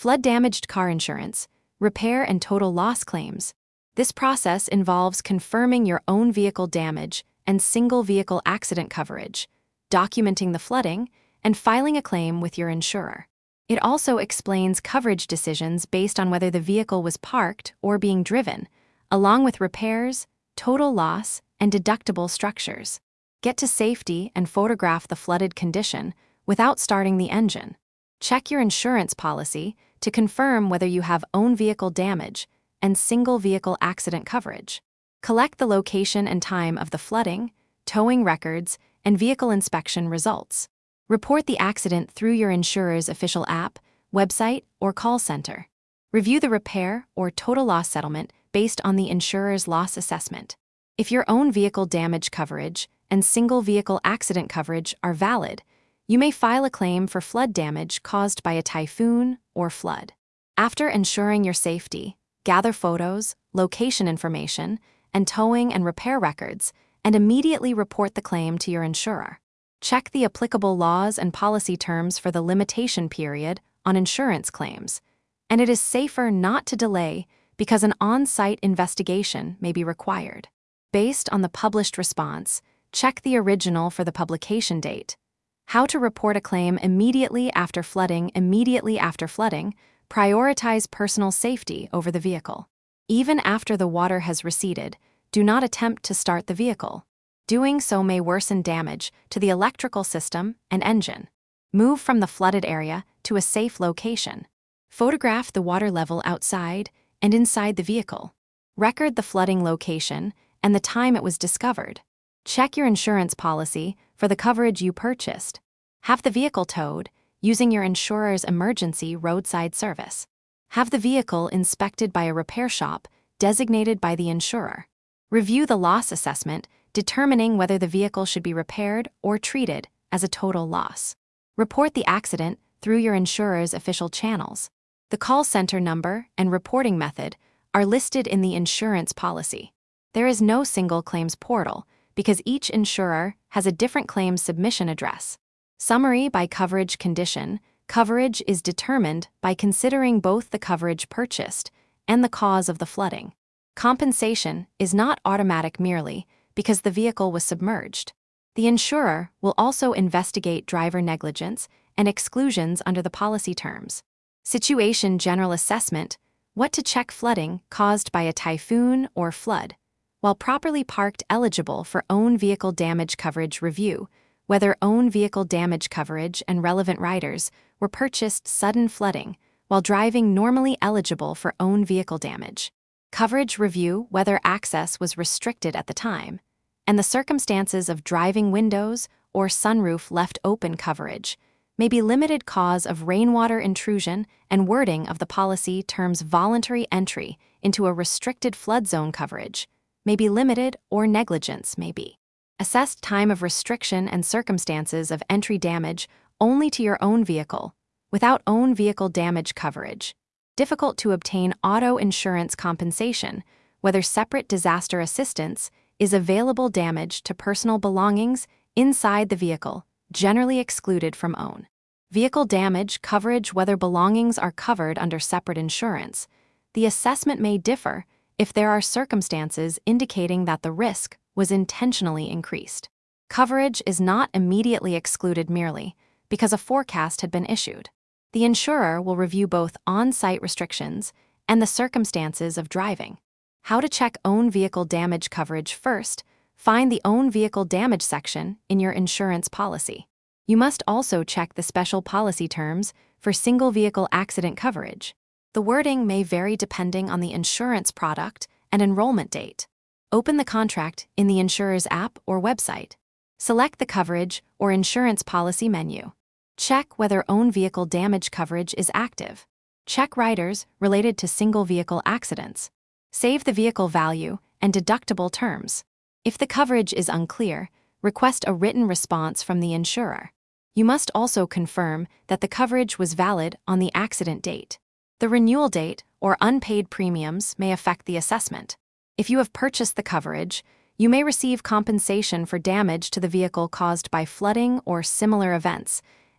Flood-damaged car insurance, repair and total loss claims. This process involves confirming your own vehicle damage and single vehicle accident coverage, documenting the flooding, and filing a claim with your insurer. It also explains coverage decisions based on whether the vehicle was parked or being driven, along with repairs, total loss, and deductible structures. Get to safety and photograph the flooded condition without starting the engine. Check your insurance policy to confirm whether you have own vehicle damage and single vehicle accident coverage. Collect the location and time of the flooding, towing records, and vehicle inspection results. Report the accident through your insurer's official app, website, or call center. Review the repair or total loss settlement based on the insurer's loss assessment. If your own vehicle damage coverage and single vehicle accident coverage are valid, you may file a claim for flood damage caused by a typhoon or flood. After ensuring your safety, gather photos, location information, and towing and repair records, and immediately report the claim to your insurer. Check the applicable laws and policy terms for the limitation period on insurance claims, and it is safer not to delay because an on-site investigation may be required. Based on the published response, check the original for the publication date. How to report a claim immediately after flooding. Prioritize personal safety over the vehicle. Even after the water has receded, do not attempt to start the vehicle. Doing so may worsen damage to the electrical system and engine. Move from the flooded area to a safe location. Photograph the water level outside and inside the vehicle. Record the flooding location and the time it was discovered. Check your insurance policy for the coverage you purchased. Have the vehicle towed using your insurer's emergency roadside service. Have the vehicle inspected by a repair shop designated by the insurer. Review the loss assessment, determining whether the vehicle should be repaired or treated as a total loss. Report the accident through your insurer's official channels. The call center number and reporting method are listed in the insurance policy. There is no single claims portal because each insurer has a different claims submission address. Summary by coverage condition. Coverage is determined by considering both the coverage purchased and the cause of the flooding. Compensation is not automatic merely because the vehicle was submerged. The insurer will also investigate driver negligence and exclusions under the policy terms. Situation general assessment. What to check flooding caused by a typhoon or flood. While properly parked, eligible for own vehicle damage coverage. Review whether own vehicle damage coverage and relevant riders were purchased sudden flooding while driving. Normally eligible for own vehicle damage coverage. Review whether access was restricted at the time and the circumstances of driving windows or sunroof left open. Coverage may be limited cause of rainwater intrusion, and wording of the policy terms. Voluntary entry into a restricted flood zone coverage may be limited, or negligence may be assessed. Time of restriction and circumstances of entry. Damage only to your own vehicle without own vehicle damage coverage. Difficult to obtain auto insurance compensation, whether separate disaster assistance is available. Damage to personal belongings inside the vehicle, generally excluded from own vehicle damage coverage. Whether belongings are covered under separate insurance, the assessment may differ if there are circumstances indicating that the risk was intentionally increased. Coverage is not immediately excluded merely because a forecast had been issued. The insurer will review both on-site restrictions and the circumstances of driving. How to check own vehicle damage coverage. First, find the own vehicle damage section in your insurance policy. You must also check the special policy terms for single vehicle accident coverage. The wording may vary depending on the insurance product and enrollment date. Open the contract in the insurer's app or website. Select the coverage or insurance policy menu. Check whether own vehicle damage coverage is active. Check riders related to single vehicle accidents. Save the vehicle value and deductible terms. If the coverage is unclear, request a written response from the insurer. You must also confirm that the coverage was valid on the accident date. The renewal date or unpaid premiums may affect the assessment. If you have purchased the coverage, you may receive compensation for damage to the vehicle caused by flooding or similar events,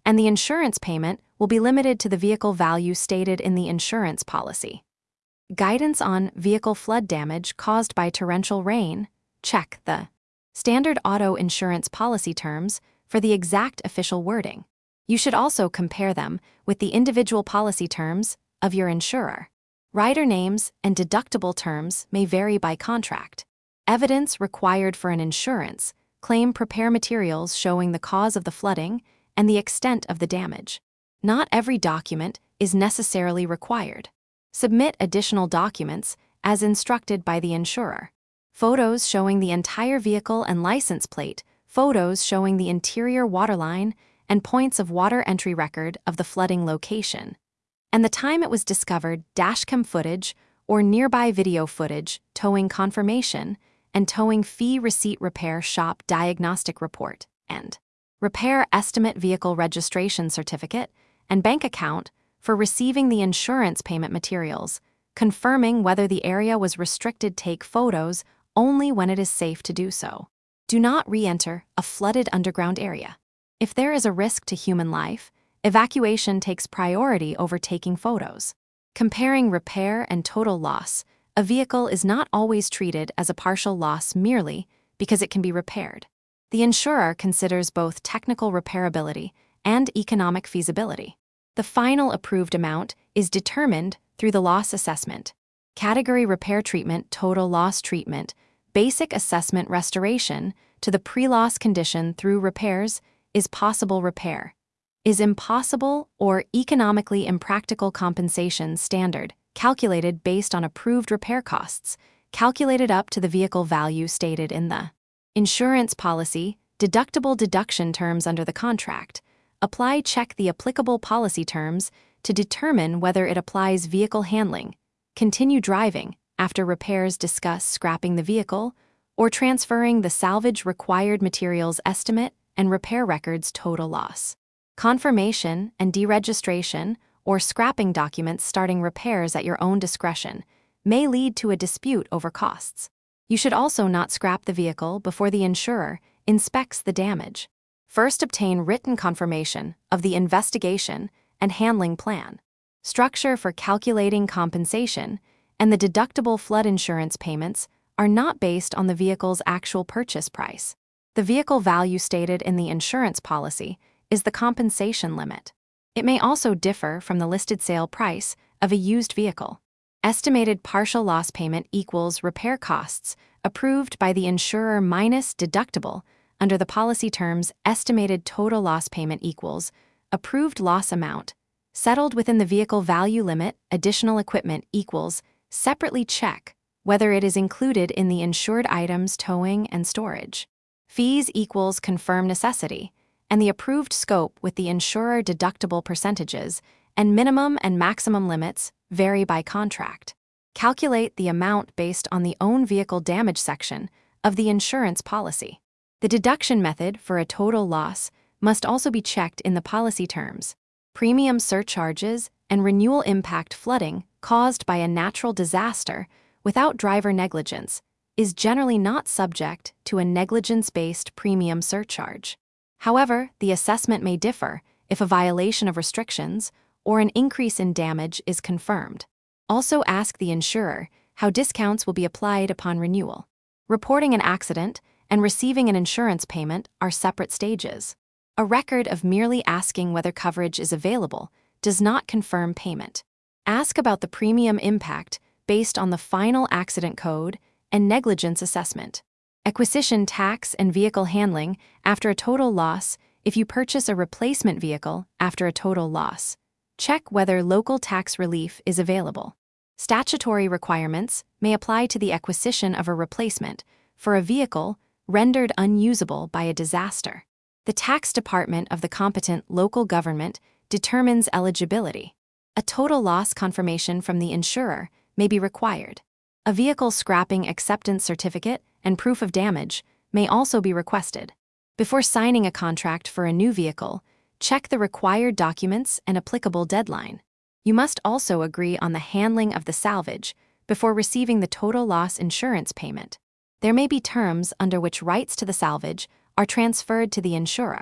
and the insurance payment will be limited to the vehicle value stated in the insurance policy. Guidance on vehicle flood damage caused by torrential rain. Check the standard auto insurance policy terms for the exact official wording. You should also compare them with the individual policy terms of your insurer. Rider names and deductible terms may vary by contract. Evidence required for an insurance claim: prepare materials showing the cause of the flooding and the extent of the damage. Not every document is necessarily required. Submit additional documents as instructed by the insurer. Photos showing the entire vehicle and license plate, photos showing the interior waterline and points of water entry record of the flooding location, and the time it was discovered, dashcam footage or nearby video footage, towing confirmation, and towing fee receipt, repair shop diagnostic report, and repair estimate, vehicle registration certificate, and bank account for receiving the insurance payment materials, confirming whether the area was restricted. Take photos only when it is safe to do so. Do not re-enter a flooded underground area. If there is a risk to human life, evacuation takes priority over taking photos. Comparing repair and total loss, a vehicle is not always treated as a partial loss merely because it can be repaired. The insurer considers both technical repairability and economic feasibility. The final approved amount is determined through the loss assessment. Category: repair treatment, total loss treatment, basic assessment, restoration to the pre-loss condition through repairs is possible, repair is impossible or economically impractical. Compensation standard, calculated based on approved repair costs, calculated up to the vehicle value stated in the insurance policy. Deductible deduction terms under the contract. Apply. Check the applicable policy terms to determine whether it applies. Vehicle handling, continue driving after repairs. Discuss scrapping the vehicle or transferring the salvage. Required materials estimate and repair records. Total loss confirmation and deregistration or scrapping documents. Starting repairs at your own discretion may lead to a dispute over costs. You should also not scrap the vehicle before the insurer inspects the damage. First, obtain written confirmation of the investigation and handling plan, structure for calculating compensation, and the deductible. Flood insurance payments are not based on the vehicle's actual purchase price. The vehicle value stated in the insurance policy is the compensation limit. It may also differ from the listed sale price of a used vehicle. Estimated partial loss payment equals repair costs approved by the insurer minus deductible under the policy terms. Estimated total loss payment equals approved loss amount settled within the vehicle value limit. Additional equipment equals separately. Check whether it is included in the insured items, towing and storage. Fees equals confirm necessity and the approved scope with the insurer. Deductible percentages and minimum and maximum limits vary by contract. Calculate the amount based on the own vehicle damage section of the insurance policy. The deduction method for a total loss must also be checked in the policy terms. Premium surcharges and renewal impact. Flooding caused by a natural disaster without driver negligence is generally not subject to a negligence-based premium surcharge. However, the assessment may differ if a violation of restrictions or an increase in damage is confirmed. Also ask the insurer how discounts will be applied upon renewal. Reporting an accident and receiving an insurance payment are separate stages. A record of merely asking whether coverage is available does not confirm payment. Ask about the premium impact based on the final accident code and negligence assessment. Acquisition tax and vehicle handling after a total loss. If you purchase a replacement vehicle after a total loss, check whether local tax relief is available. Statutory requirements may apply to the acquisition of a replacement for a vehicle rendered unusable by a disaster. The tax department of the competent local government determines eligibility. A total loss confirmation from the insurer may be required. A vehicle scrapping acceptance certificate and proof of damage may also be requested. Before signing a contract for a new vehicle, check the required documents and applicable deadline. You must also agree on the handling of the salvage before receiving the total loss insurance payment. There may be terms under which rights to the salvage are transferred to the insurer.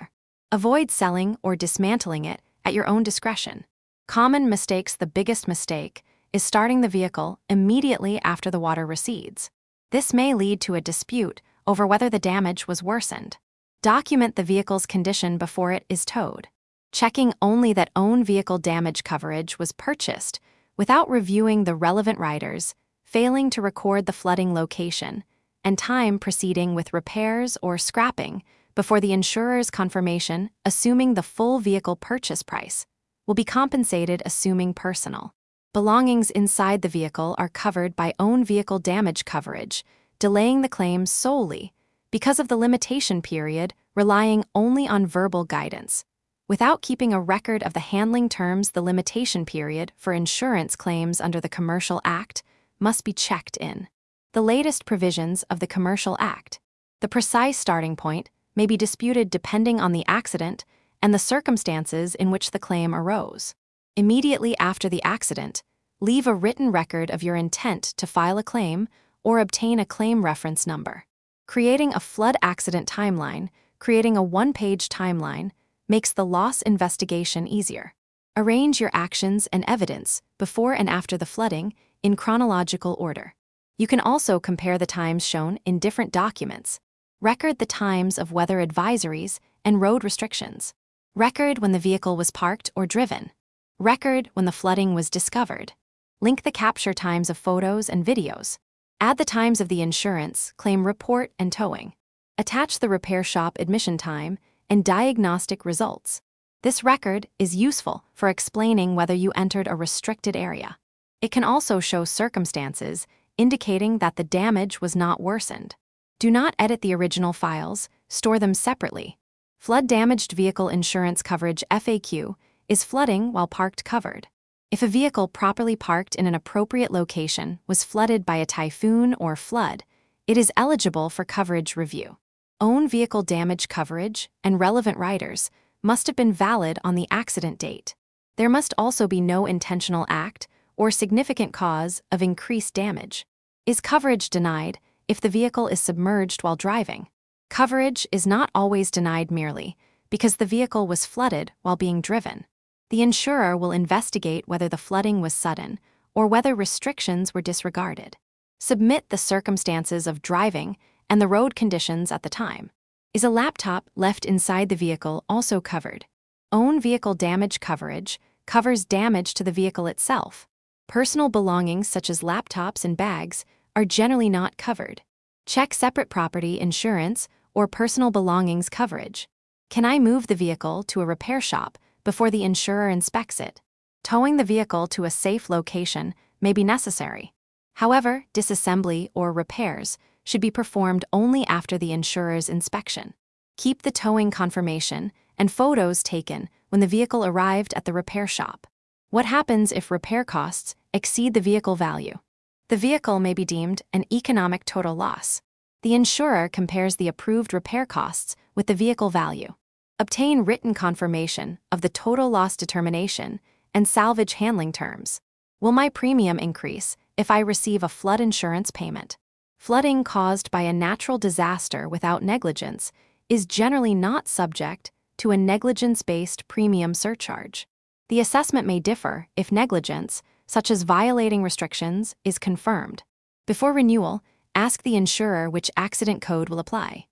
Avoid selling or dismantling it at your own discretion. Common mistakes. The biggest mistake is starting the vehicle immediately after the water recedes. This may lead to a dispute over whether the damage was worsened. Document the vehicle's condition before it is towed. Checking only that own vehicle damage coverage was purchased without reviewing the relevant riders, failing to record the flooding location, and time proceeding with repairs or scrapping before the insurer's confirmation, assuming the full vehicle purchase price, will be compensated. Assuming personal belongings inside the vehicle are covered by own vehicle damage coverage, delaying the claim solely because of the limitation period, relying only on verbal guidance. Without keeping a record of the handling terms, the limitation period for insurance claims under the Commercial Act must be checked in. The latest provisions of the Commercial Act. The precise starting point may be disputed depending on the accident and the circumstances in which the claim arose. Immediately after the accident, leave a written record of your intent to file a claim or obtain a claim reference number. Creating a flood accident timeline. Creating a one-page timeline makes the loss investigation easier. Arrange your actions and evidence before and after the flooding in chronological order. You can also compare the times shown in different documents. Record the times of weather advisories and road restrictions. Record when the vehicle was parked or driven. Record when the flooding was discovered. Link the capture times of photos and videos. Add the times of the insurance, claim report, and towing. Attach the repair shop admission time and diagnostic results. This record is useful for explaining whether you entered a restricted area. It can also show circumstances indicating that the damage was not worsened. Do not edit the original files, store them separately. Flood damaged vehicle insurance coverage. FAQ is flooding while parked covered. If a vehicle properly parked in an appropriate location was flooded by a typhoon or flood, it is eligible for coverage review. Own vehicle damage coverage and relevant riders must have been valid on the accident date. There must also be no intentional act or significant cause of increased damage. Is coverage denied if the vehicle is submerged while driving? Coverage is not always denied merely because the vehicle was flooded while being driven. The insurer will investigate whether the flooding was sudden or whether restrictions were disregarded. Submit the circumstances of driving and the road conditions at the time. Is a laptop left inside the vehicle also covered? Own vehicle damage coverage covers damage to the vehicle itself. Personal belongings such as laptops and bags are generally not covered. Check separate property insurance or personal belongings coverage. Can I move the vehicle to a repair shop before the insurer inspects it? Towing the vehicle to a safe location may be necessary. However, disassembly or repairs should be performed only after the insurer's inspection. Keep the towing confirmation and photos taken when the vehicle arrived at the repair shop. What happens if repair costs exceed the vehicle value? The vehicle may be deemed an economic total loss. The insurer compares the approved repair costs with the vehicle value. Obtain written confirmation of the total loss determination and salvage handling terms. Will my premium increase if I receive a flood insurance payment? Flooding caused by a natural disaster without negligence is generally not subject to a negligence-based premium surcharge. The assessment may differ if negligence, such as violating restrictions, is confirmed. Before renewal, ask the insurer which accident code will apply.